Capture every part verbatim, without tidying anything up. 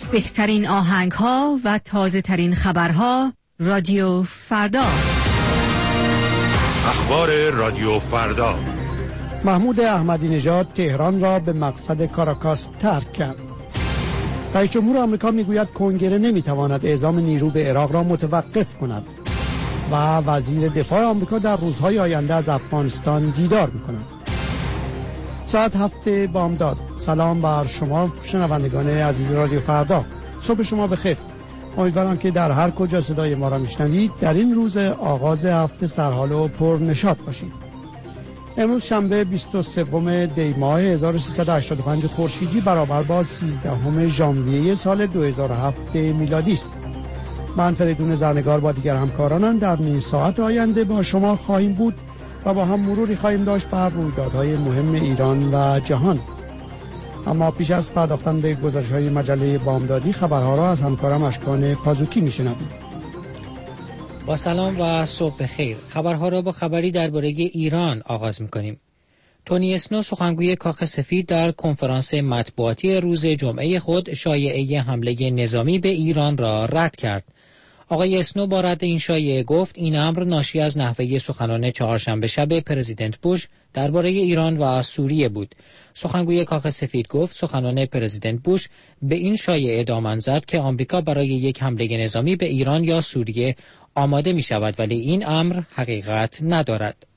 بهترین آهنگ ها و تازه ترین خبرها. رادیو فردا. اخبار رادیو فردا. محمود احمدی نژاد تهران را به مقصد کاراکاس ترک کرد. رئیس جمهور آمریکا میگوید کنگره نمیتواند اعزام نیرو به عراق را متوقف کند و وزیر دفاع آمریکا در روزهای آینده از افغانستان دیدار میکند. ساعت هفت بامداد. سلام بر شما شنوندگان عزیز رادیو فردا. صبح شما بخیر. امیدوارم که در هر کجا صدای ما را میشنوید در این روز آغاز هفته سرحال و پر نشاط باشید. امروز شنبه بیست و سوم دی ماه هزار و سیصد و هشتاد و پنج خورشیدی برابر با سیزدهم ژانویه سال دو هزار و هفت میلادی است. من فریدون زرنگار با دیگر همکارانم در نیم ساعت آینده با شما خواهیم بود و با هم مروری خواهیم داشت بر رویدادهای مهم ایران و جهان. اما پیش از پرداختن به گزارش‌های مجله بامدادی، خبرها را از همکارم اشکان پازوکی میشنویم. با سلام و صبح بخیر. خبرها را با خبری درباره ایران آغاز می‌کنیم. تونی اسنو سخنگوی کاخ سفید در کنفرانس مطبوعاتی روز جمعه خود شایعه حمله نظامی به ایران را رد کرد. آقای اسنو با رد این شایعه گفت این امر ناشی از نحوه سخنان چهارشنبه شب پرزیدنت بوش درباره ایران و سوریه بود. سخنگوی کاخ سفید گفت سخنان پرزیدنت بوش به این شایعه دامن زد که آمریکا برای یک حمله نظامی به ایران یا سوریه آماده می شود، ولی این امر حقیقت ندارد.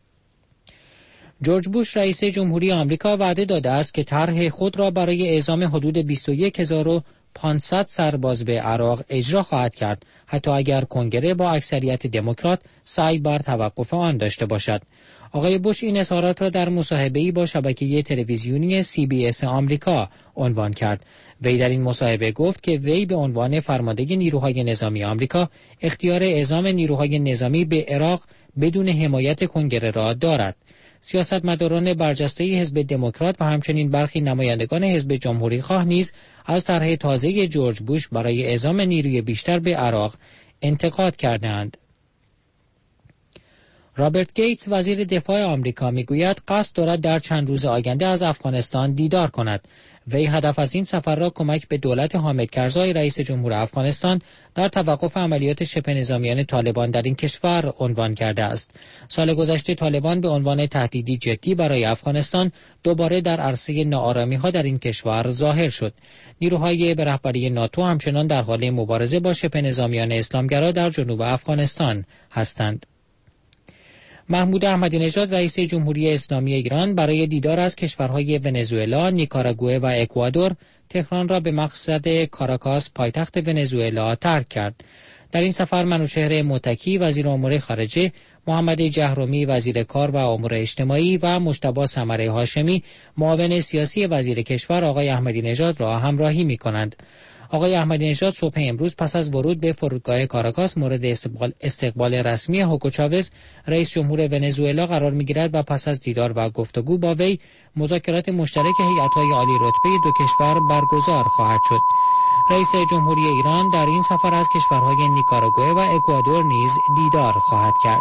جورج بوش رئیس جمهوری آمریکا وعده داده است که طرح خود را برای اعزام حدود بیست و یک هزار و پانصد سرباز به عراق اجرا خواهد کرد، حتی اگر کنگره با اکثریت دموکرات سعی بر توقف آن داشته باشد. آقای بوش این اظهارات را در مصاحبه‌ای با شبکه تلویزیونی سی بی اس آمریکا عنوان کرد. وی در این مصاحبه گفت که وی به عنوان فرمانده نیروهای نظامی آمریکا اختیار اعزام نیروهای نظامی به عراق بدون حمایت کنگره را دارد. سیاستمداران برجسته حزب دموکرات و همچنین برخی نمایندگان حزب جمهوری خواه نیز از طرح تازه جورج بوش برای اعزام نیروی بیشتر به عراق انتقاد کردند. رابرت گیتس وزیر دفاع آمریکا میگوید قصد دارد در چند روز آینده از افغانستان دیدار کند. وی هدف از این سفر را کمک به دولت حامد کرزای رئیس جمهور افغانستان در توقف عملیات شبه نظامیان طالبان در این کشور عنوان کرده است. سال گذشته طالبان به عنوان تهدیدی جدی برای افغانستان دوباره در عرصه ناآرامی‌ها در این کشور ظاهر شد. نیروهای به رهبری ناتو همچنان در حال مبارزه با شبه نظامیان اسلامگرا در جنوب افغانستان هستند. محمود احمدی نژاد رئیس جمهوری اسلامی ایران برای دیدار از کشورهای ونزوئلا، نیکاراگوئه و اکوادور تهران را به مقصد کاراکاس پایتخت ونزوئلا ترک کرد. در این سفر منوچهر متکی وزیر امور خارجه، محمد جهرومی وزیر کار و امور اجتماعی و مجتبی ثمره هاشمی معاون سیاسی وزیر کشور آقای احمدی نژاد را همراهی می‌کنند. آقای احمدی نژاد صبح امروز پس از ورود به فرودگاه کاراکاس مورد استقبال, استقبال رسمی هوگو چاوز رئیس جمهور ونزوئلا قرار می‌گیرد و پس از دیدار و گفتگو با وی مذاکرات مشترک هیئت‌های عالی رتبه دو کشور برگزار خواهد شد. رئیس جمهوری ایران در این سفر از کشورهای نیکاراگوئه و اکوادور نیز دیدار خواهد کرد.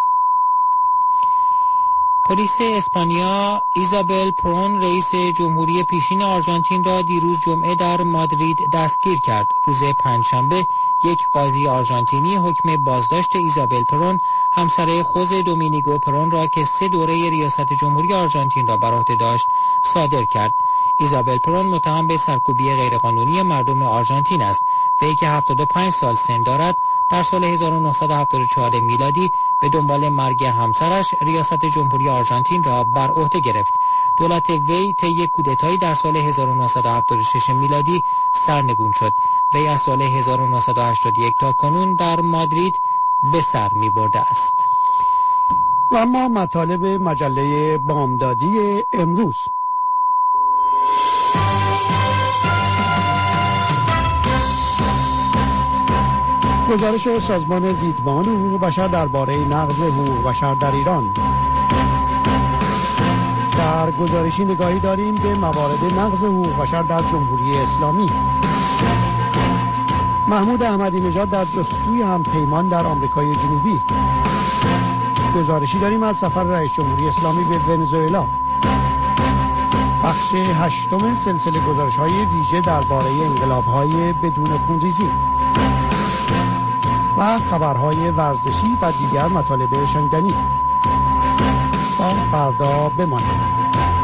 پلیس اسپانیا ایزابل پرون رئیس جمهوری پیشین آرژانتین را دیروز جمعه در مادرید دستگیر کرد. روز پنجشنبه یک قاضی آرژانتینی حکم بازداشت ایزابل پرون همسر خوز دومینیگو پرون را که سه دوره ریاست جمهوری آرژانتین را بر عهده داشت صادر کرد. ایزابل پرون متهم به سرکوبی غیرقانونی مردم آرژانتین است. وی که هفتاد و پنج سال سن دارد در سال هزار و نهصد و هفتاد و چهار میلادی به دنبال مرگ همسرش ریاست جمهوری آرژانتین را بر عهده گرفت. دولت وی طی کودتایی در سال هزار و نهصد و هفتاد و شش میلادی سرنگون شد. وی از سال هزار و نهصد و هشتاد و یک تا کنون در مادرید به سر می برده است. و اما مطالب مجله بامدادی امروز. گزارش سازمان دیدبان حقوق بشر درباره نقض حقوق بشر در ایران. در گزارشی نگاهی داریم به موارد نقض حقوق بشر در جمهوری اسلامی. محمود احمدی نژاد در جستجوی همپیمان در آمریکای جنوبی. گزارشی داریم از سفر رئیس جمهوری اسلامی به ونزوئلا. بخش هشتم سلسله گزارش‌های ویژه درباره انقلاب‌های بدون خونریزی و خبرهای ورزشی و دیگر مطالب شنیدنی. با فردا بمانید.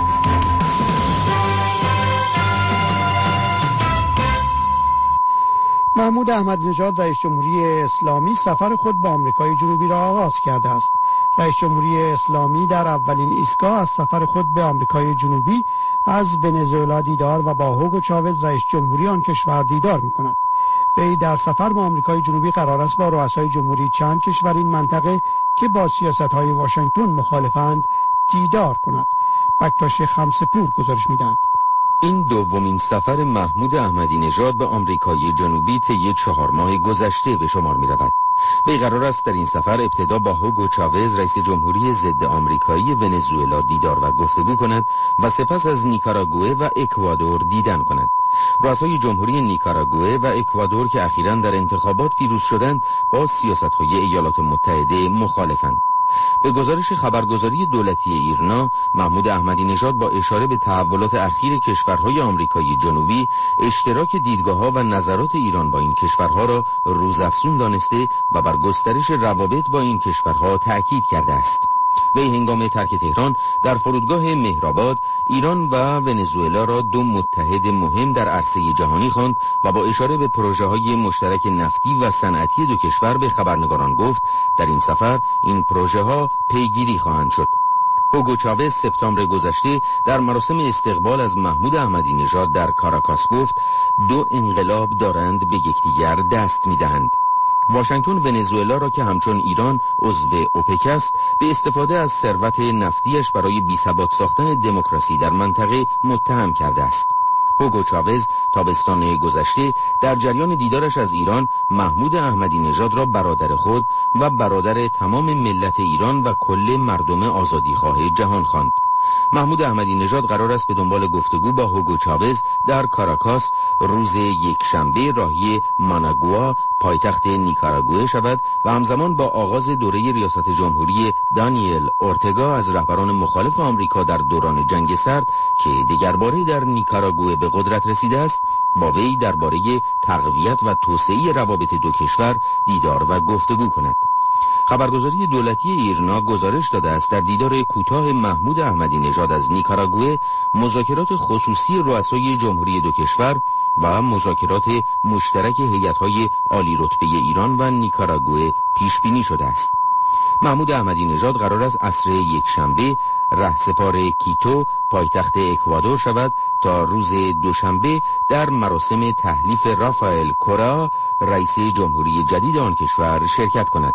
محمود احمدی نژاد رئیس جمهوری اسلامی سفر خود به آمریکای جنوبی را آغاز کرده است. رئیس جمهوری اسلامی در اولین ایستگاه از سفر خود به آمریکای جنوبی از ونزوئلا دیدار و با هوگو چاوز رئیس جمهوری آن کشور دیدار می‌کند. وی در سفر به آمریکای جنوبی قرار است با رؤسای جمهوری چند کشور این منطقه که با سیاست‌های واشنگتن مخالفند دیدار کند. بکتاش خمسپور گزارش می‌دهد. این دومین سفر محمود احمدی نژاد به آمریکای جنوبی طی چهار ماه گذشته به شمار می رود. وی قرار است در این سفر ابتدا با هوگو چاوز رئیس جمهوری ضد آمریکایی ونزوئلا دیدار و گفتگو کند و سپس از نیکاراگوئه و اکوادور دیدن کند. رؤسای جمهوری نیکاراگوئه و اکوادور که اخیراً در انتخابات پیروز شدند با سیاست‌های ایالات متحده مخالفند. به گزارش خبرگزاری دولتی ایرنا، محمود احمدی نژاد با اشاره به تحولات اخیر کشورهای آمریکای جنوبی اشتراک دیدگاه‌ها و نظرات ایران با این کشورها را روزافزون دانسته و بر گسترش روابط با این کشورها تأکید کرده است. وی هنگام ترک تهران در فرودگاه مهرآباد ایران و ونزوئلا را دو متحد مهم در عرصه جهانی خواند و با اشاره به پروژه‌های مشترک نفتی و صنعتی دو کشور به خبرنگاران گفت در این سفر این پروژه‌ها پیگیری خواهند شد. هوگو چاوز سپتامبر گذشته در مراسم استقبال از محمود احمدی نژاد در کاراکاس گفت دو انقلاب دارند به یکدیگر دست می‌دهند. واشنگتن ونزوئلا را که همچون ایران عضو اوپک است به استفاده از ثروت نفتیش برای بی‌ثبات ساختن دموکراسی در منطقه متهم کرده است. هوگو چاوز تابستان گذشته در جریان دیدارش از ایران محمود احمدی نژاد را برادر خود و برادر تمام ملت ایران و کل مردم آزادیخواه جهان خواند. محمود احمدی نژاد قرار است به دنبال گفتگو با هوگو چاوز در کاراکاس روز یکشنبه راهی ماناگوا پایتخت نیکاراگوئه شود و همزمان با آغاز دوره ریاست جمهوری دانیل اورتگا از رهبران مخالف آمریکا در دوران جنگ سرد که دیگرباره در نیکاراگوئه به قدرت رسیده است با وی درباره تقویت و توسعه روابط دو کشور دیدار و گفتگو کند. خبرگزاری دولتی ایرنا گزارش داده است در دیدار کوتاه محمود احمدی نژاد از نیکاراگوئه مذاکرات خصوصی رؤسای جمهوری دو کشور و مذاکرات مشترک هیئت‌های عالی رتبه ایران و نیکاراگوئه پیش بینی شده است. محمود احمدی نژاد قرار است عصر یکشنبه رهسپار کیتو پایتخت اکوادور شود تا روز دوشنبه در مراسم تحلیف رافائل کورا رئیس جمهوری جدید آن کشور شرکت کند.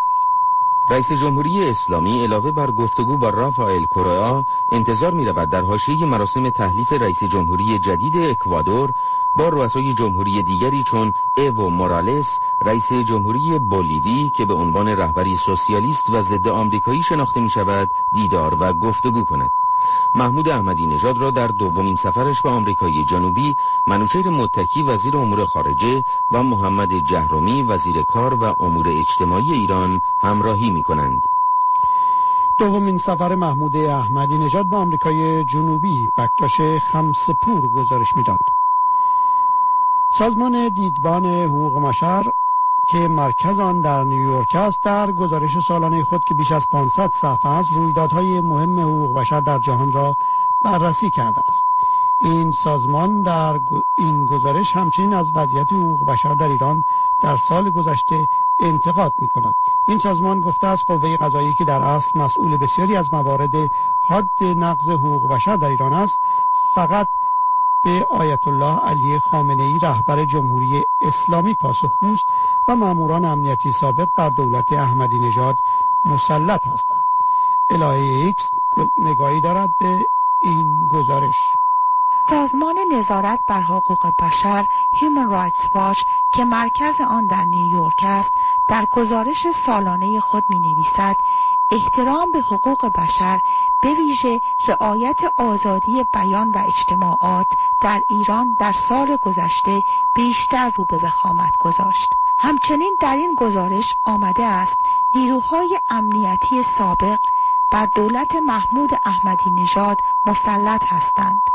رئیس جمهوری اسلامی علاوه بر گفتگو با رافائل کورا انتظار می رود در حاشیه مراسم تحلیف رئیس جمهوری جدید اکوادور با رؤسای جمهوری دیگری چون ایو مورالس رئیس جمهوری بولیوی که به عنوان رهبری سوسیالیست و ضد آمریکایی شناخته می شود دیدار و گفتگو کند. محمود احمدی نژاد را در دومین سفرش به آمریکای جنوبی منوچهر متکی وزیر امور خارجه و محمد جهرومی وزیر کار و امور اجتماعی ایران همراهی می کنند. دومین سفر محمود احمدی نژاد به آمریکای جنوبی بکتاش خمسپور گزارش می‌داد. سازمان دیدبان حقوق بشر که مرکز آن در نیویورک است در گزارش سالانه خود که بیش از پانصد صفحه است رویدادهای مهم حقوق بشر در جهان را بررسی کرده است. این سازمان در این گزارش همچنین از وضعیت حقوق بشر در ایران در سال گذشته انتقاد می کند. این سازمان گفته است قوه قضاییه که در اصل مسئول بسیاری از موارد حاد نقض حقوق بشر در ایران است فقط به آیت الله علی خامنه‌ای رهبر جمهوری اسلامی پاسخگوست و ماموران امنیتی سابق بر دولت احمدی نژاد مسلط هستند. الهه ایکس نگاهی دارد به این گزارش. سازمان نظارت بر حقوق بشر Human Rights Watch که مرکز آن در نیویورک است در گزارش سالانه خود می نویسد احترام به حقوق بشر به ویژه رعایت آزادی بیان و اجتماعات در ایران در سال گذشته بیشتر رو به وخامت گذاشت. همچنین در این گزارش آمده است نیروهای امنیتی سابق بر دولت محمود احمدی نژاد مسلط هستند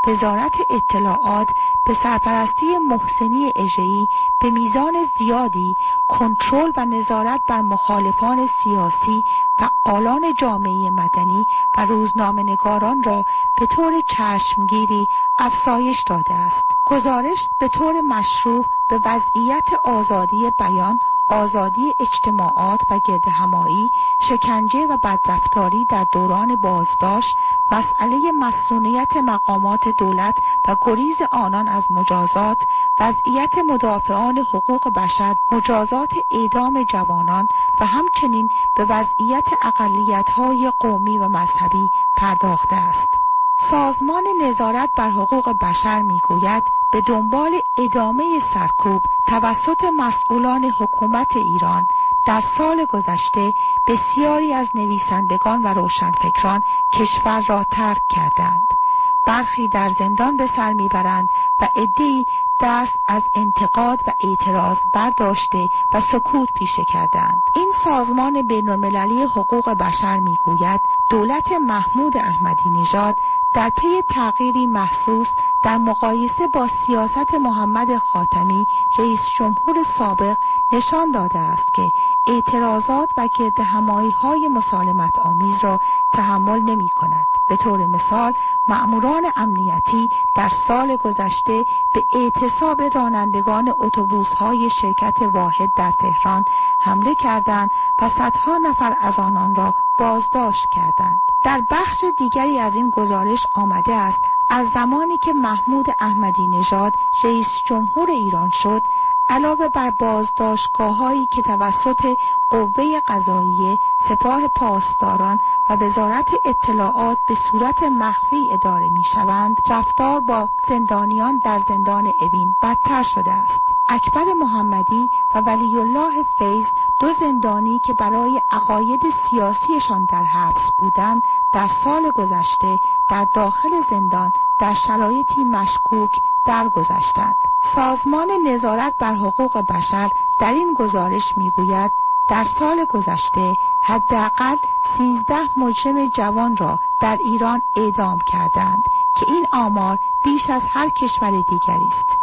وزارت اطلاعات به سرپرستی محسنی اژه‌ای به میزان زیادی کنترل و نظارت بر مخالفان سیاسی، فعالان جامعه مدنی و روزنامه‌نگاران را به طور چشمگیری افزایش داده است. گزارش به طور مشروع به وضعیت آزادی بیان، آزادی اجتماعات و گردهمایی، شکنجه و بدرفتاری در دوران بازداشت، مسئله مسئولیت مقامات دولت و گریز آنان از مجازات، وضعیت مدافعان حقوق بشر، مجازات اعدام جوانان و همچنین به وضعیت اقلیت‌های قومی و مذهبی پرداخته است. سازمان نظارت بر حقوق بشر می‌گوید به دنبال ادامه سرکوب توسط مسئولان حکومت ایران در سال گذشته بسیاری از نویسندگان و روشنفکران کشور را ترک کردند. برخی در زندان به سر میبرند و عده‌ای دست از انتقاد و اعتراض برداشته و سکوت پیشه کردند. این سازمان بین‌المللی حقوق بشر میگوید دولت محمود احمدی نژاد در پی تغییری محسوس در مقایسه با سیاست محمد خاتمی رئیس جمهور سابق نشان داده است که اعتراضات و گردهمایی‌های مسالمت آمیز را تحمل نمی کند. به طور مثال مأموران امنیتی در سال گذشته به اعتصاب رانندگان اتوبوس‌های شرکت واحد در تهران حمله کردند و صدها نفر از آنان را بازداشت کردند. در بخش دیگری از این گزارش آمده است از زمانی که محمود احمدی نژاد رئیس جمهور ایران شد، علاوه بر بازداشتگاه‌هایی که توسط قوه قضاییه، سپاه پاسداران و وزارت اطلاعات به صورت مخفی اداره می‌شوند، رفتار با زندانیان در زندان اوین بدتر شده است. اکبر محمدی و ولی الله فیض، دو زندانی که برای عقاید سیاسیشان در حبس بودند، در سال گذشته در داخل زندان در شرایطی مشکوک درگذشتند. سازمان نظارت بر حقوق بشر در این گزارش میگوید در سال گذشته حداقل سیزده مجرم جوان را در ایران اعدام کردند که این آمار بیش از هر کشور دیگری است.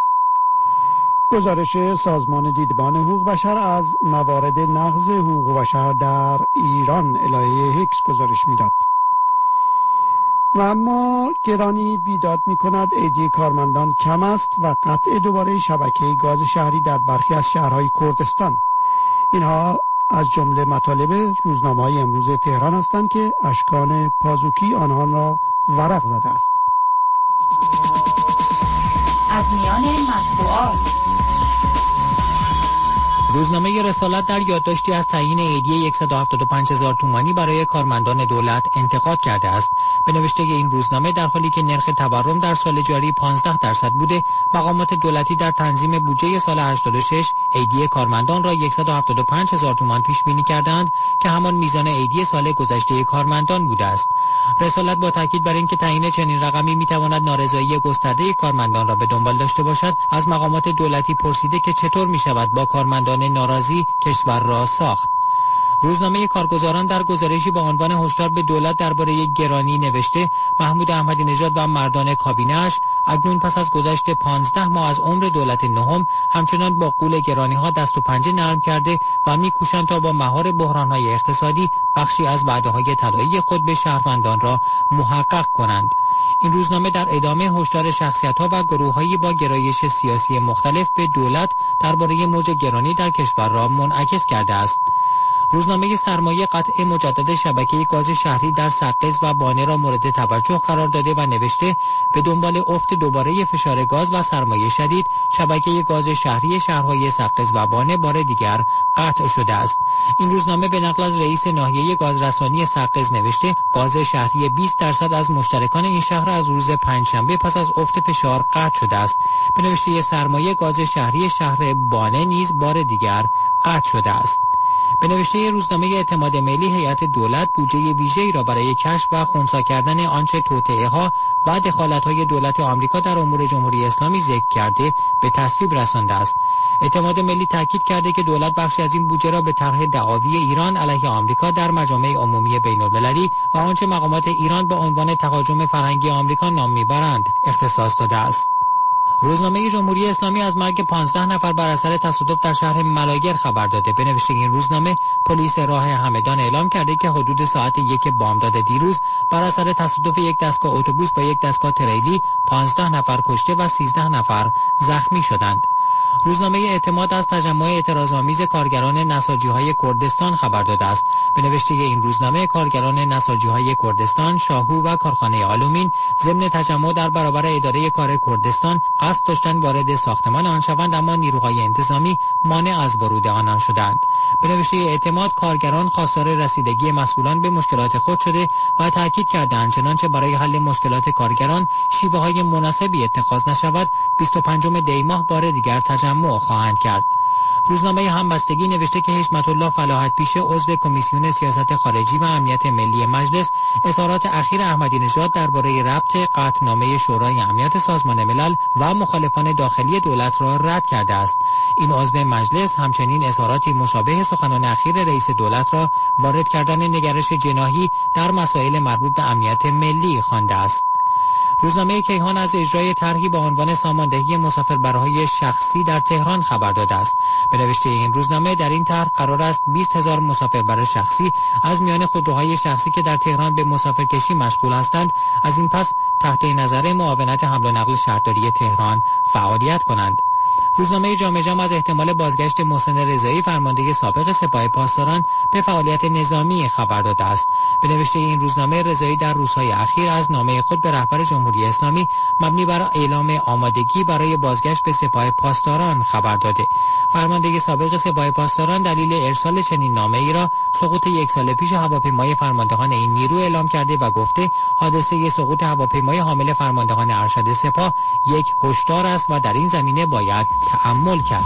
گزارش سازمان دیدبان حقوق بشر از موارد نقض حقوق بشر در ایران الهه هیکس گزارش میداد. و اما گرانی بیداد می کند ایدی کارمندان کم است و قطع دوباره شبکه گاز شهری در برخی از شهرهای کردستان. اینها از جمله مطالب روزنامه‌های امروز تهران هستند که اشکان پازوکی آنها را ورق زده است. از میان مطبوعات روزنامه رسالت در یادداشتی از تعیین ایدی صد و هفتاد و پنج هزار تومانی برای کارمندان دولت انتقاد کرده است. به نوشته این روزنامه در حالی که نرخ تورم در سال جاری پانزده درصد بوده، مقامات دولتی در تنظیم بودجه سال هشتاد و شش ایدی کارمندان را صد و هفتاد و پنج هزار تومان پیش بینی کردند که همان میزان ایدی سال گذشته کارمندان بوده است. رسالت با تاکید بر اینکه تعیین چنین رقمی میتواند نارضایتی گسترده کارمندان را به دنبال داشته باشد، از مقامات دولتی پرسیده که چطور میشود با کارمندان ناراضی کشور را ساخت. روزنامه کارگزاران در گزارشی با عنوان هشدار به دولت درباره گرانی نوشته محمود احمدی نژاد و مردان کابینه‌اش اکنون پس از گذشت پانزده ماه از عمر دولت نهم همچنان با غول گرانی‌ها دست و پنجه نرم کرده و می‌کوشند تا با مهار بحران‌های اقتصادی بخشی از وعده‌های طلایی خود به شهروندان را محقق کنند. این روزنامه در ادامه هشدار شخصیت‌ها و گروه‌هایی با گرایش سیاسی مختلف به دولت درباره موج گرانی در کشور را منعکس کرده است. روزنامه سرمایه قطع مجدد شبکه گاز شهری در سقز و بانه را مورد توجه قرار داده و نوشته به دنبال افت دوباره فشار گاز و سرمایه شدید، شبکه گاز شهری شهرهای سقز و بانه بار دیگر قطع شده است. این روزنامه به نقل از رئیس ناحیه گازرسانی سقز نوشته گاز شهری بیست درصد از مشترکان این شهر از روز پنجشنبه پس از افت فشار قطع شده است. به نوشته سرمایه گاز شهری شهر بانه نیز بار دیگر قطع شده است. به نوشته روزنامه اعتماد ملی، هیئت دولت بودجه ویژه‌ای را برای کشف و خنثی کردن آنچه توطئه‌ها و دخالت‌های دولت آمریکا در امور جمهوری اسلامی ذکر کرده به تصویب رسانده است. اعتماد ملی تاکید کرده که دولت بخشی از این بودجه را به طرح دعاوی ایران علیه آمریکا در مجامع عمومی بین‌المللی و آنچه مقامات ایران به عنوان تهاجم فرهنگی آمریکا نام می‌برند اختصاص داده است. روزنامه جمهوری اسلامی از مرگ پانزده نفر بر اثر تصادف در شهر ملاگر خبر داده. به نوشته این روزنامه، پلیس راه همدان اعلام کرده که حدود ساعت یک بامداد دیروز بر اثر تصادف یک دستگاه اتوبوس با یک دستگاه تریلی پانزده نفر کشته و سیزده نفر زخمی شدند. روزنامه اعتماد از تجمع اعتراض‌آمیز کارگران نساجی‌های کردستان خبر داده است. به نوشته این روزنامه، کارگران نساجی‌های کردستان، شاهو و کارخانه آلومین ضمن تجمع در برابر اداره کار کردستان قصد داشتند وارد ساختمان آن شوند، اما نیروهای انتظامی مانع از ورود آنان شدند. به نوشته اعتماد، کارگران خواستار رسیدگی مسئولان به مشکلات خود شده و تاکید کردند چنانچه برای حل مشکلات کارگران شیوه‌های مناسبی اتخاذ نشود، بیست و پنجم دی ماه بار دیگر تجمع خواهند کرد. روزنامه همبستگی نوشته که حشمت الله فلاحت پیشه، عضو کمیسیون سیاست خارجی و امنیت ملی مجلس، اظهارات اخیر احمدی نژاد درباره ربط قطعنامه شورای امنیت سازمان ملل و مخالفان داخلی دولت را رد کرده است. این عضو مجلس همچنین اظهاراتی مشابه سخنان اخیر رئیس دولت را وارد کردن نگرش جناحی در مسائل مربوط به امنیت ملی خوانده است. روزنامه کیهان از اجرای طرحی با عنوان ساماندهی مسافربرهای شخصی در تهران خبر داده است. به نوشته این روزنامه، در این طرح قرار است بیست هزار مسافربر شخصی از میان خودروهای شخصی که در تهران به مسافرکشی مشغول هستند، از این پس تحت نظر معاونت حمل و نقل شهرداری تهران فعالیت کنند. روزنامه جامعه جمع از احتمال بازگشت محسن رضایی، فرمانده سابق سپاه پاسداران، به فعالیت نظامی خبر داده است. به نوشته این روزنامه، رضایی در روزهای اخیر از نامه خود به رهبر جمهوری اسلامی مبنی بر اعلام آمادگی برای بازگشت به سپاه پاسداران خبر داده. فرمانده سابق سپاه پاسداران دلیل ارسال چنین نامه‌ای را سقوط یک سال پیش هواپیمای فرماندهان این نیرو اعلام کرده و گفته حادثه سقوط هواپیمای حامل فرماندهان ارشد سپاه یک هشدار است و در این زمینه باید تأمل کرد.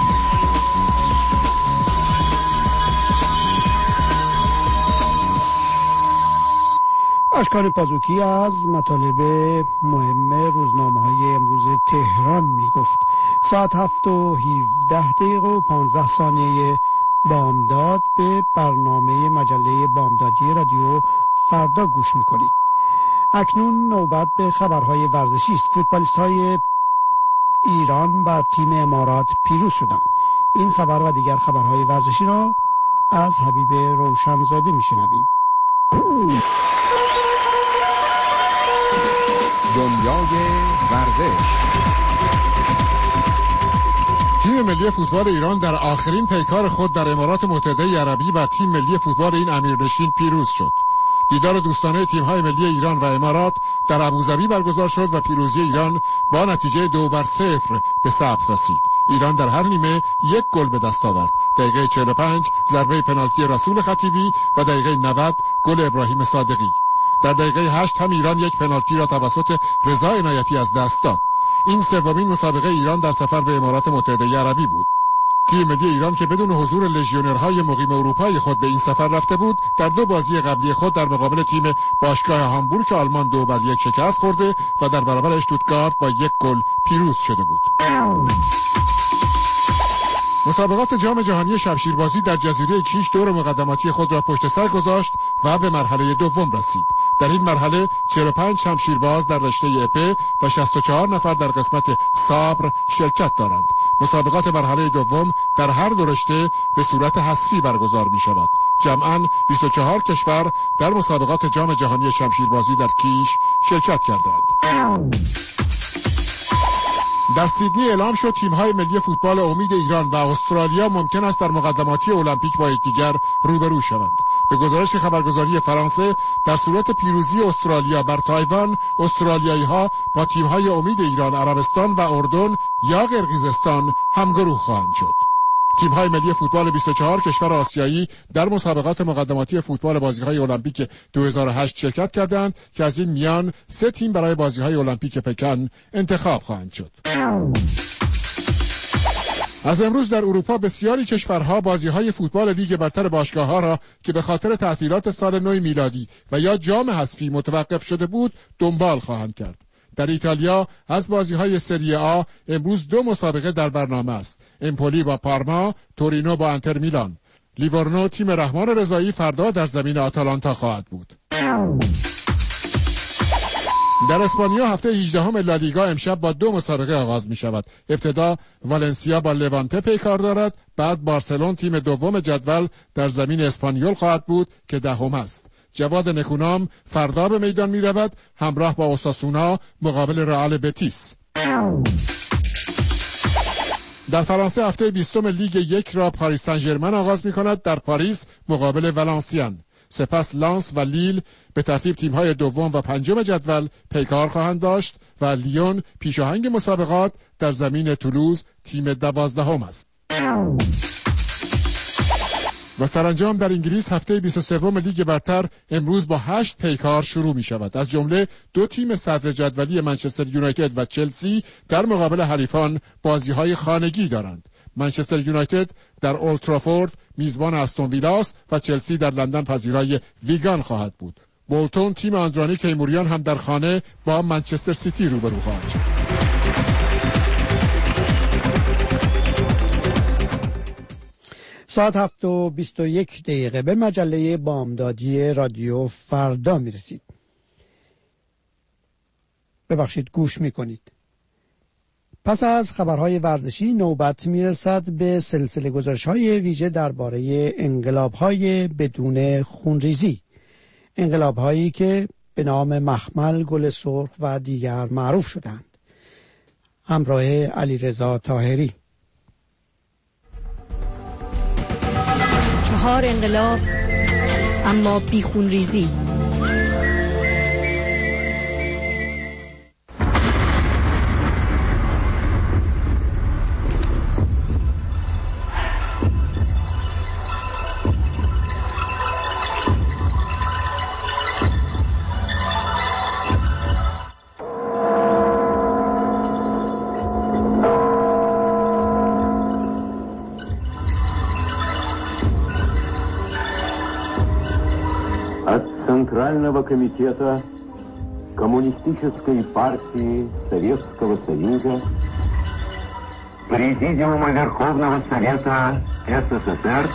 اشکان پازوکی از مطالب مهم روزنامه‌های امروز تهران می گفت. ساعت هفت و هفده دقیقه و پانزده ثانیه بامداد به برنامه مجله بامدادی رادیو فردا گوش می کنید. اکنون نوبت به خبرهای ورزشی است. فوتبالیست‌های ایران بر تیم امارات پیروز شدند. این خبر و دیگر خبرهای ورزشی را از حبیب روشنزاده میشنویم. دنیای ورزش. تیم ملی فوتبال ایران در آخرین پیکار خود در امارات متحده عربی بر تیم ملی فوتبال این امیرنشین پیروز شد. دیدار دوستانه تیم‌های ملی ایران و امارات در ابوظبی برگزار شد و پیروزی ایران با نتیجه دو بر صفر به ثبت رسید. ایران در هر نیمه یک گل به دست آورد. دقیقه چهل و پنج ضربه پنالتی رسول خطیبی و دقیقه نود گل ابراهیم صادقی. در دقیقه هشت هم ایران یک پنالتی را توسط رضا عنایتی از دست داد. این سومین مسابقه ایران در سفر به امارات متحده عربی بود. تیم ملی ایران که بدون حضور لژیونرهای مقیم اروپایی خود به این سفر رفته بود، در دو بازی قبلی خود در مقابل تیم باشگاه هامبورگ آلمان دو بر یک شکست خورده و در برابر اشتوتگارت با یک گل پیروز شده بود. مسابقات جام جهانی شمشیربازی در جزیره کیش دور مقدماتی خود را پشت سر گذاشت و به مرحله دوم رسید. در این مرحله چهل و پنج شمشیرباز در رشته اپه و شصت و چهار نفر در قسمت صبر شرکت دارند. مسابقات مرحله دوم در هر دو رشته به صورت حذفی برگزار می شود. جمعاً بیست و چهار کشور در مسابقات جام جهانی شمشیربازی در کیش شرکت کردند. در سیدنی اعلام شد تیم‌های ملی فوتبال امید ایران و استرالیا ممکن است در مقدماتی المپیک با یکدیگر روبرو شوند. به گزارش خبرگزاری فرانسه، در صورت پیروزی استرالیا بر تایوان، استرالیایی‌ها با تیم‌های امید ایران، عربستان و اردن یا قرقیزستان همگروه خواهند شد. تیم‌های ملی فوتبال بیست و چهار کشور آسیایی در مسابقات مقدماتی فوتبال بازی‌های المپیک دو هزار و هشت شرکت کردند که از این میان سه تیم برای بازی‌های المپیک پکن انتخاب خواهند شد. از امروز در اروپا بسیاری کشورها بازی‌های فوتبال لیگ برتر باشگاه‌ها را که به خاطر تعطیلات سال نو میلادی و یا جام حذفی متوقف شده بود دنبال خواهند کرد. در ایتالیا از بازی‌های سری آ امروز دو مسابقه در برنامه است. امپولی با پارما، تورینو با انتر میلان. لیورنو تیم رحمان رضایی فردا در زمین آتالانتا خواهد بود. در اسپانیا هفته هجدهم لالیگا امشب با دو مسابقه آغاز می شود. ابتدا والنسیا با لوانته پیکار دارد، بعد بارسلون تیم دوم جدول در زمین اسپانیول خواهد بود که دهم است. جواد نکونام فردا به میدان می رود همراه با اوساسونا مقابل رئال بتیس. در فرانسه هفته بیستم لیگ یک را پاریس سن ژرمن آغاز می کند در پاریس مقابل ولانسیان. سپس لانس و لیل به ترتیب تیم‌های دوم و پنجم جدول پیکار خواهند داشت و لیون پیشاهنگ مسابقات در زمین تولوز تیم دوازدهم است. و سرانجام در انگلیس هفته بیست و سوم لیگ برتر امروز با هشت پیکار شروع می شود. از جمله دو تیم صدر جدولی منچستر یونایتد و چلسی در مقابل حریفان بازی‌های خانگی دارند. منچستر یونایتد در اولد ترافورد میزبان استون ویلاست و چلسی در لندن پذیرای ویگان خواهد بود. بولتون تیم آندرانی کیموریان هم در خانه با منچستر سیتی روبرو خواهد شد. ساعت هفت و بیست و یک دقیقه به مجله بامدادی رادیو فردا می رسید. ببخشید گوش می کنید. پس از خبرهای ورزشی نوبت می رسد به سلسله گزارش‌های ویژه درباره انقلاب‌های بدون خونریزی. انقلاب‌هایی که به نام مخمل، گل سرخ و دیگر معروف شدند. همراه علیرضا طاهری. چهار انقلاب اما بی خونریزی. Центрального комитета Коммунистической партии Советского Союза, Президиума Верховного Совета СССР,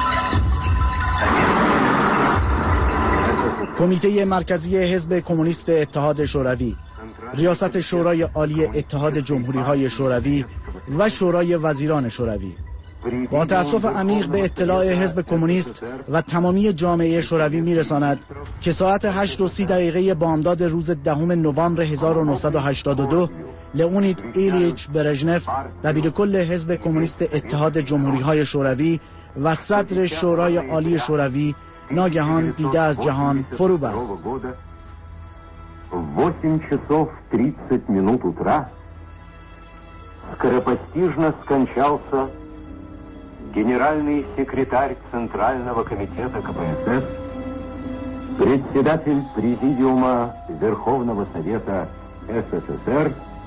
کمیته مرکزی حزب کمونیست اتحاد شوروی، ریاست شورای عالی اتحاد جمهوری‌های شوروی و شورای وزیران شوروی، با تأسف عمیق به اطلاع حزب کمونیست و تمامی جامعه شوروی میرساند که ساعت هشت و سی دقیقه بامداد روز دهم نوامبر هزار و نهصد و هشتاد و دو لئونید ایلیچ برژنف دبیرکل حزب کمونیست اتحاد جمهوری‌های شوروی و صدر شورای عالی شوروی ناگهان دیده از جهان فرو بست. восемь часов тридцать минут утра скоропостижно скончался генеральный секретарь Центрального комитета КПСС, председатель Президиума Верховного Совета СССР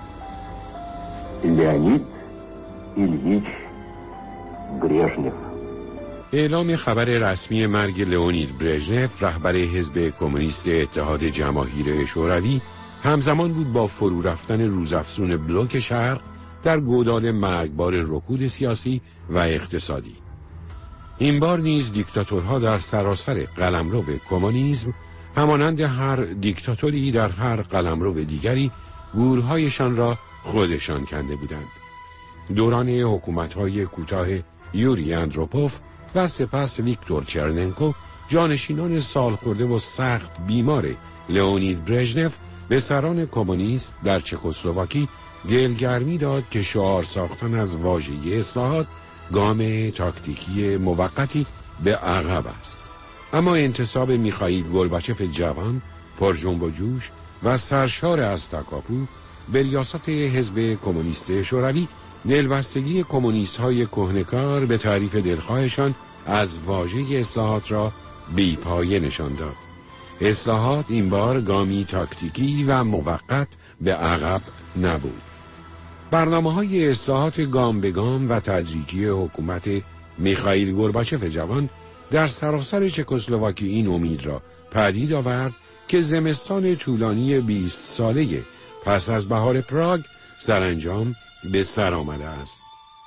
Леонид Ильич Брежнев. اعلام خبر رسمی مرگ لئونید برژنف رهبر حزب کمونیست اتحاد جماهیر شوروی همزمان بود با فرو رفتن روزافزون بلوک شرق در گودال مرگبار رکود سیاسی و اقتصادی. این بار نیز دیکتاتورها در سراسر قلمرو کمونیسم همانند هر دیکتاتوری در هر قلمرو دیگری گورهایشان را خودشان کنده بودند. دوران حکومت‌های کوتاه یوری اندروپوف و سپس ویکتور چرننکو جانشینان سالخورده و سخت بیمار لئونید برژنف به سران کمونیست در چکسلواکی دلگرمی داد که شعار ساختن از واژه اصلاحات گام تاکتیکی موقتی به عقب است. اما انتصاب میخائیل گورباچف جوان پر جنب و جوش و سرشار از تکاپو به ریاست حزب کمونیست شوروی دلبستگی کمونیست های کهنکار به تعریف دلخواهشان از واژه اصلاحات را بی پایه نشان داد. اصلاحات این بار گامی تاکتیکی و موقت به عقب نبود. برنامه‌های اصلاحات گام به گام و تدریجی حکومت میخائیل گورباچف جوان در سراسر چکسلواکی این امید را پدید آورد که زمستان طولانی بیست ساله پس از بهار پراگ سرانجام به سر آمده است.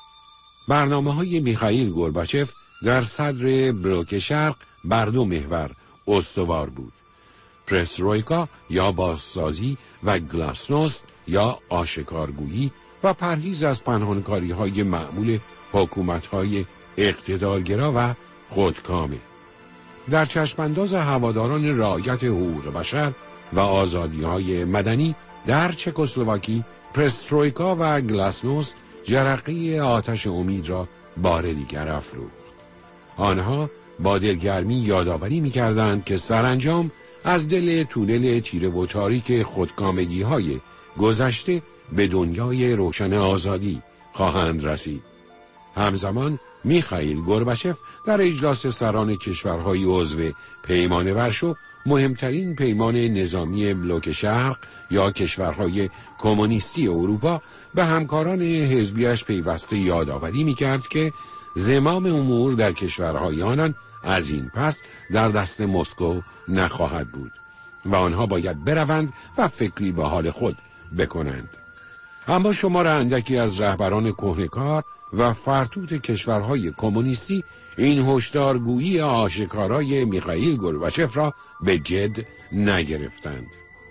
برنامه‌های میخائیل گورباچف در صدر بلوک شرق بر دو محور استوار بود: پرسترویکا یا بازسازی و گلاسنوست یا آشکارگویی و پرهیز از پنهانکاری‌های معمول حکومت‌های اقتدارگرا و خودکامه. در چشمانداز هواداران رعایت حقوق بشر و آزادی‌های مدنی در چکسلواکی، پرسترویکا و گلاسنوست جرقه آتش امید را بار دیگر افروخت. آنها با دلگرمی یادآوری می‌کردند که سرانجام از دل تونل تیره و تاریک خودکامگی‌های گذشته به دنیای روشن آزادی خواهند رسید. همزمان میخائیل گورباچف در اجلاس سران کشورهای عضو پیمان ورشو، مهمترین پیمان نظامی بلوک شرق یا کشورهای کمونیستی اروپا، به همکاران حزبیش پیوسته یادآوری می‌کرد که زمام امور در کشورهای آنان از این پس در دست مسکو نخواهد بود و آنها باید بروند و فکری به حال خود بکنند. اما شمار اندکی از رهبران کهنه‌کار و فرتوت کشورهای کمونیستی این هشدارگویی آشکارای میخائیل گورباچف را به جد نگرفتند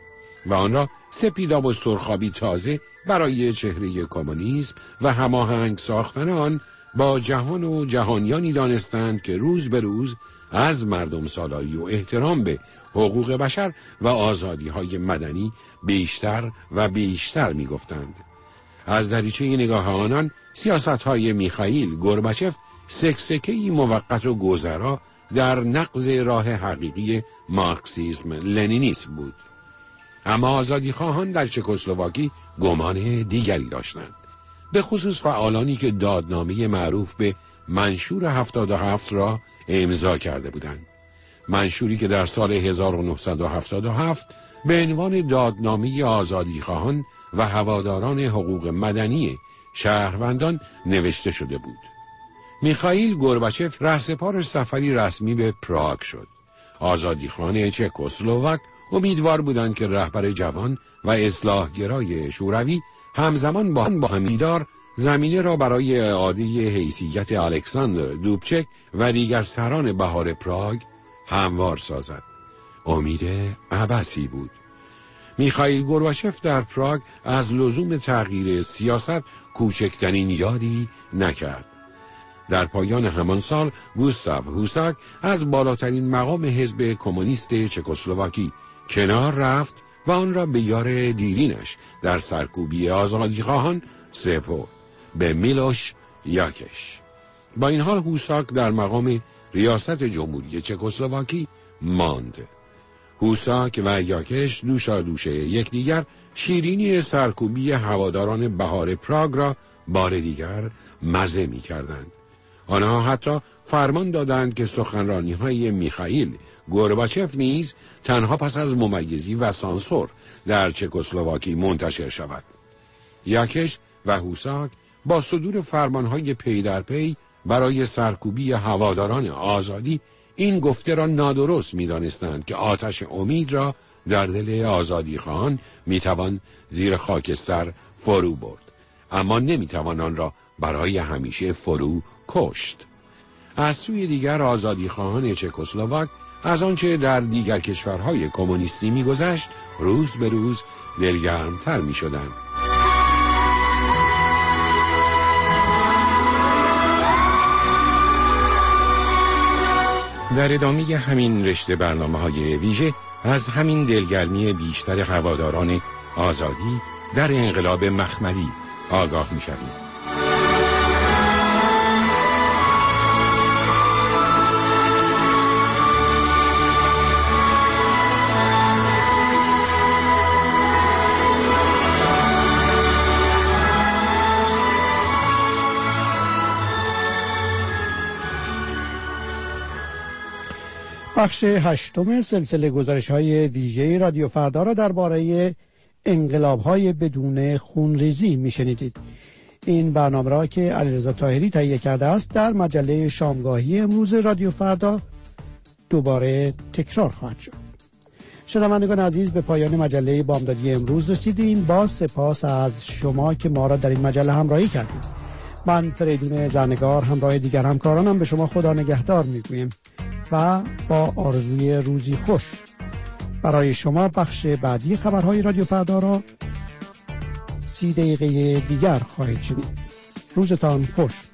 و آن را سپیداب و سرخابی تازه برای چهره کمونیسم و هماهنگ ساختن آن با جهان و جهانیانی دانستند که روز به روز از مردم سالاری و احترام به حقوق بشر و آزادی‌های مدنی بیشتر و بیشتر می‌گفتند. از دریچه نگاه آنان سیاست‌های میخائیل گورباچف سکسکه‌ای موقت و گذرا در نقض راه حقیقی مارکسیسم لنینیسم بود. اما آزادیخواهان در چکسلواکی گمان دیگری داشتند، به خصوص فعالانی که دادنامه معروف به منشور هفتاد و هفت را امضا کرده بودند. منشوری که در سال هزار و نهصد و هفتاد و هفت به عنوان دادنامه آزادیخواهان و هواداران حقوق مدنی شهروندان نوشته شده بود. میخائیل گورباچف رهسپار سفری رسمی به پراگ شد. آزادیخواهان چکسلواک امیدوار بودند که رهبر جوان و اصلاحگرای شوروی همزمان با با همیدار زمینه را برای اعاده حیثیت الکساندر دوبچک و دیگر سران بهار پراگ هموار سازد. امید عبثی بود. میخائیل گورباچف در پراگ از لزوم تغییر سیاست کوچکترین یادی نکرد. در پایان همان سال گوستاو هوساک از بالاترین مقام حزب کمونیست چکسلواکی کنار رفت و آن را به یار دیرینش در سرکوبی آزادیخواهان سپرد، به میلوش یاکش. با این حال هوساک در مقام ریاست جمهوری چکسلواکی ماند. هوساک و یاکش دوشا دوشه یکدیگر شیرینی سرکوبی هواداران بهار پراگ را بار دیگر مزه می کردند. آنها حتی فرمان دادند که سخنرانی‌های میخائیل گورباچف نیز تنها پس از ممیزی و سانسور در چکسلواکی منتشر شود. یاکش و هوساک با صدور فرمانهای پی در پی برای سرکوبی هواداران آزادی این گفته را نادرست می دانستند که آتش امید را در دل آزادیخواهان می توان زیر خاکستر فرو برد، اما نمی توان آن را برای همیشه فرو کشت. از سوی دیگر آزادیخواهان چکسلواک از آنچه در دیگر کشورهای کمونیستی می گذشت روز به روز دلگرمتر می شدند. در ادامه همین رشته برنامه‌های ویژه از همین دلگرمی بیشتر هواداران آزادی در انقلاب مخملی آگاه می‌شویم. بخش هشتم سلسله گزارش‌های ویژه رادیو فردا را درباره انقلاب‌های بدون خونریزی میشنیدید. این برنامه را که علیرضا طاهری تهیه کرده است در مجله شامگاهی امروز رادیو فردا دوباره تکرار خواهد شد. شنوندگان عزیز، به پایان مجله بامدادی امروز رسیدیم. با سپاس از شما که ما را در این مجله همراهی کردید. من فریدون زرنگار همراه دیگر همکارانم به شما خدا نگهدار میگویم و با آرزوی روزی خوش. برای شما بخش بعدی خبرهای رادیو فردا را سی دقیقه دیگر خواهید شنید. روزتان خوش.